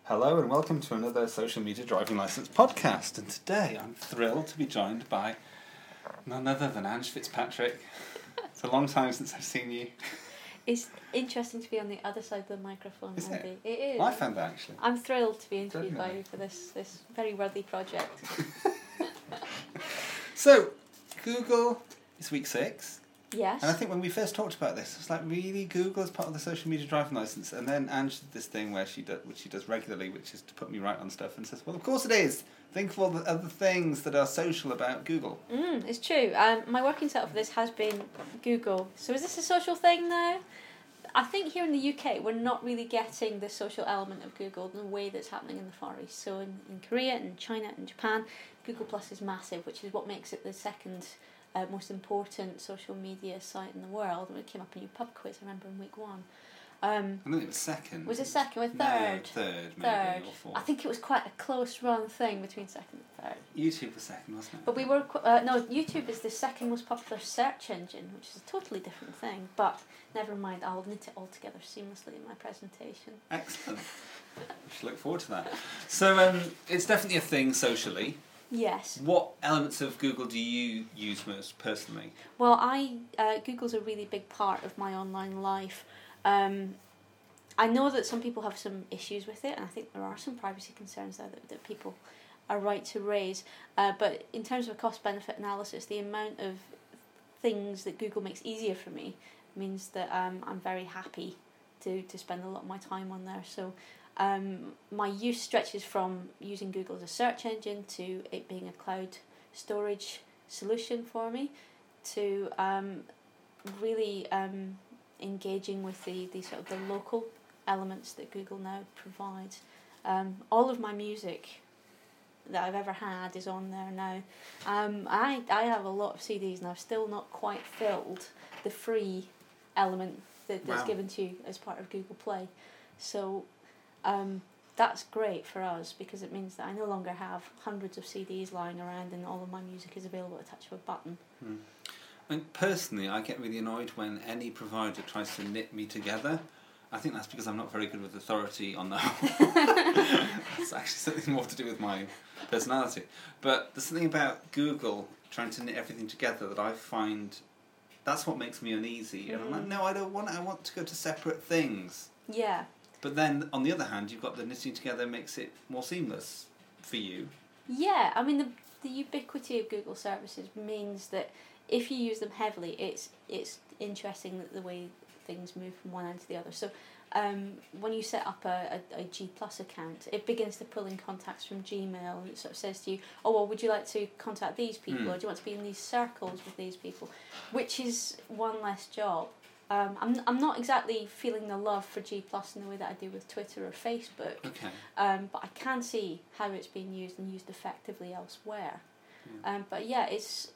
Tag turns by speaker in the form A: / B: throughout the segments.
A: Hello and welcome to another Social Media Driving Licence podcast. And today I'm thrilled to be joined by none other than Ange Fitzpatrick. It's a long time since I've seen you.
B: It's interesting to be on the other side of the microphone,
A: Is
B: Andy.
A: it?
B: It is.
A: Well, I found that actually.
B: I'm thrilled to be interviewed by
A: Definitely.
B: you for this very worthy project.
A: So, Google is week 6.
B: Yes.
A: And I think when we first talked about this, it's like, really, Google is part of the Social Media Driving Licence? And then Ange did this thing which she does regularly, which is to put me right on stuff and says, well, of course it is. Think of all the other things that are social about Google.
B: It's true. My working title for this has been Google. So is this a social thing now? I think here in the UK we're not really getting the social element of Google in the way that's happening in the Far East. So in Korea and China and Japan, Google Plus is massive, which is what makes it the second most important social media site in the world. And it came up in your pub quiz, I remember, in week 1.
A: I think it was second.
B: Was it second or third?
A: No, third, maybe,
B: Third.
A: or fourth.
B: I think it was quite a close run thing between second and third.
A: YouTube was second, wasn't it?
B: But we were no. YouTube is the second most popular search engine, which is a totally different thing. But never mind, I'll knit it all together seamlessly in my presentation.
A: Excellent. We should look forward to that. So it's definitely a thing socially.
B: Yes.
A: What elements of Google do you use most personally?
B: Well, Google's a really big part of my online life. I know that some people have some issues with it, and I think there are some privacy concerns there that people are right to raise. But in terms of a cost-benefit analysis, the amount of things that Google makes easier for me means that I'm very happy to spend a lot of my time on there. So my use stretches from using Google as a search engine to it being a cloud storage solution for me, to really engaging with the sort of the local elements that Google now provides. All of my music that I've ever had is on there now. I have a lot of CDs and I've still not quite filled the free element that's
A: Wow.
B: given to you as part of Google Play. So that's great for us because it means that I no longer have hundreds of CDs lying around and all of my music is available at the touch of a button.
A: I mean, personally, I get really annoyed when any provider tries to knit me together. I think that's because I'm not very good with authority on the whole. It's actually something more to do with my personality. But there's something about Google trying to knit everything together that I find that's what makes me uneasy. And I'm like, no, I don't want it. I want to go to separate things.
B: Yeah.
A: But then, on the other hand, you've got the knitting together makes it more seamless for you.
B: Yeah, I mean the ubiquity of Google services means that if you use them heavily, it's interesting that the way things move from one end to the other. So when you set up a G Plus account, it begins to pull in contacts from Gmail, and it sort of says to you, oh, well, would you like to contact these people, or do you want to be in these circles with these people, which is one less job. I'm not exactly feeling the love for G Plus in the way that I do with Twitter or Facebook.
A: Okay.
B: But I can see how it's being used and used effectively elsewhere. But yeah,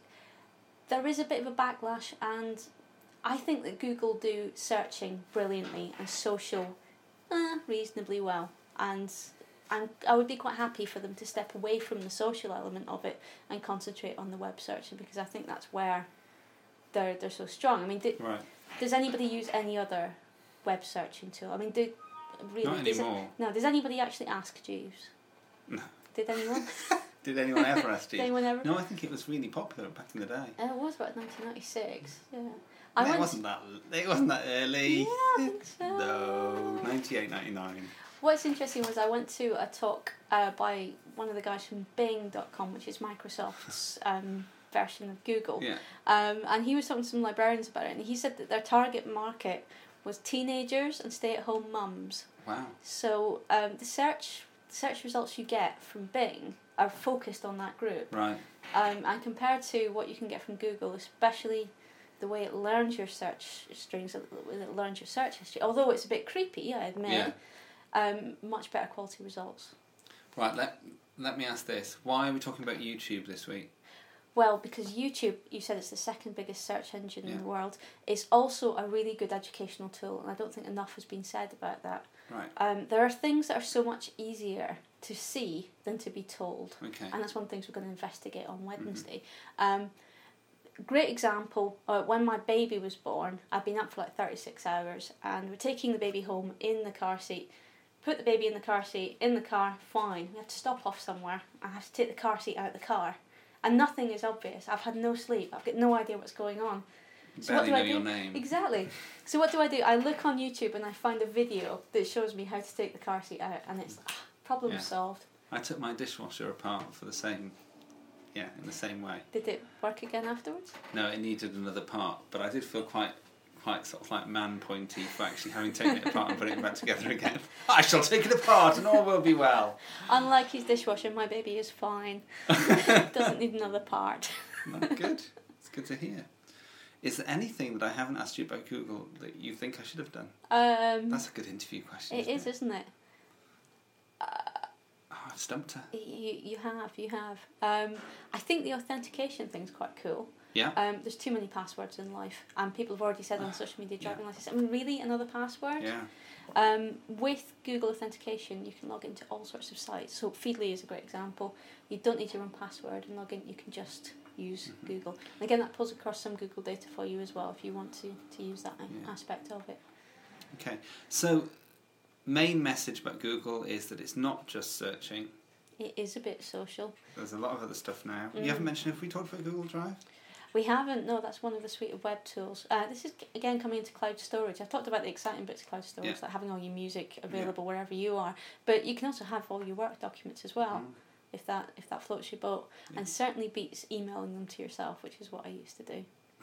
B: there is a bit of a backlash, and I think that Google do searching brilliantly and social reasonably well. And I would be quite happy for them to step away from the social element of it and concentrate on the web searching, because I think that's where they're so strong. I mean,
A: Right.
B: does anybody use any other web searching tool? I mean,
A: Not anymore.
B: does anybody actually ask Jeeves?
A: No.
B: Did anyone?
A: Did anyone ever ask you?
B: Did anyone ever?
A: No, I think it was really popular back in the day.
B: It was about 1996. Yeah.
A: It wasn't that early.
B: Yeah, I think so.
A: No, 98, 99.
B: What's interesting was I went to a talk by one of the guys from Bing.com, which is Microsoft's version of Google.
A: Yeah.
B: And he was talking to some librarians about it, and he said that their target market was teenagers and stay-at-home mums.
A: Wow.
B: So the search results you get from Bing are focused on that group.
A: Right.
B: And compared to what you can get from Google, especially the way it learns your search strings, it learns your search history, although it's a bit creepy, I admit, much better quality results.
A: Right, let me ask this. Why are we talking about YouTube this week?
B: Well, because YouTube, you said it's the second biggest search engine in the world, is also a really good educational tool, and I don't think enough has been said about that.
A: Right.
B: There are things that are so much easier to see than to be told.
A: Okay.
B: And that's one of the things we're going to investigate on Wednesday. Great example, when my baby was born, I'd been up for like 36 hours, and we're taking the baby home in the car seat, put the baby in the car seat, in the car, fine. We have to stop off somewhere. I have to take the car seat out of the car. And nothing is obvious. I've had no sleep. I've got no idea what's going on. So
A: Barely
B: what
A: know
B: do I do?
A: your name.
B: Exactly. So what do? I look on YouTube and I find a video that shows me how to take the car seat out, and it's problem solved.
A: I took my dishwasher apart for the same, in the same way.
B: Did it work again afterwards?
A: No, it needed another part, but I did feel quite sort of like man-pointy for actually having taken it apart and putting it back together again. I shall take it apart and all will be well.
B: Unlike his dishwasher, my baby is fine. Doesn't need another part.
A: No, good. It's good to hear. Is there anything that I haven't asked you about Google that you think I should have done? That's a good interview question.
B: Isn't it?
A: I've stumped her.
B: You have. I think the authentication thing's quite cool.
A: Yeah.
B: There's too many passwords in life, and people have already said on social media driving license. I mean, really, another password?
A: Yeah.
B: With Google authentication, you can log into all sorts of sites. So Feedly is a great example. You don't need your own password and log in. You can just use Google. And again, that pulls across some Google data for you as well if you want to use that aspect of it.
A: Okay. So, main message about Google is that it's not just searching.
B: It is a bit social.
A: There's a lot of other stuff now. You haven't mentioned, have we talked about Google Drive?
B: We haven't, no, that's one of the suite of web tools. This is, again, coming into cloud storage. I've talked about the exciting bits of cloud storage, like having all your music available wherever you are. But you can also have all your work documents as well, if that floats your boat. And certainly beats emailing them to yourself, which is what I used to do.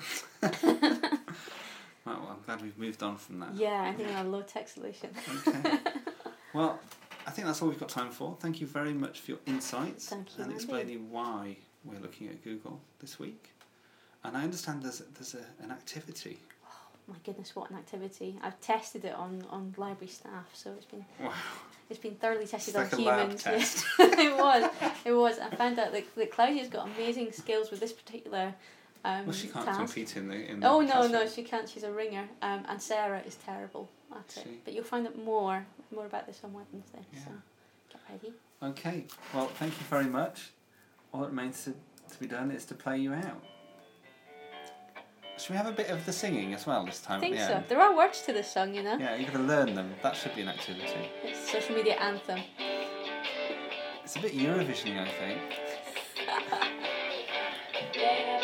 A: Right, well, I'm glad we've moved on from that.
B: Yeah, I think a low-tech solution.
A: Okay. Well, I think that's all we've got time for. Thank you very much for your insights.
B: Thank you,
A: and
B: Andy.
A: explaining why we're looking at Google this week. And I understand there's an activity.
B: Oh, my goodness, what an activity. I've tested it on library staff, so it's been thoroughly tested
A: It's
B: on
A: like a
B: humans.
A: lab test.
B: It was. I found out that Claudia's got amazing skills with this particular
A: Well, she can't
B: task.
A: compete in the
B: Oh, no,
A: classroom.
B: she can't. She's a ringer. And Sarah is terrible at it. But you'll find out more about this on Wednesday.
A: Yeah.
B: So get ready.
A: Okay, well, thank you very much. All that remains to be done is to play you out. Should we have a bit of the singing as well this time?
B: I think
A: at the
B: so.
A: end?
B: There are words to this song, you know.
A: Yeah, you've got to learn them. That should be an activity.
B: It's a social media anthem.
A: It's a bit Eurovision-y, I think.
B: Yeah.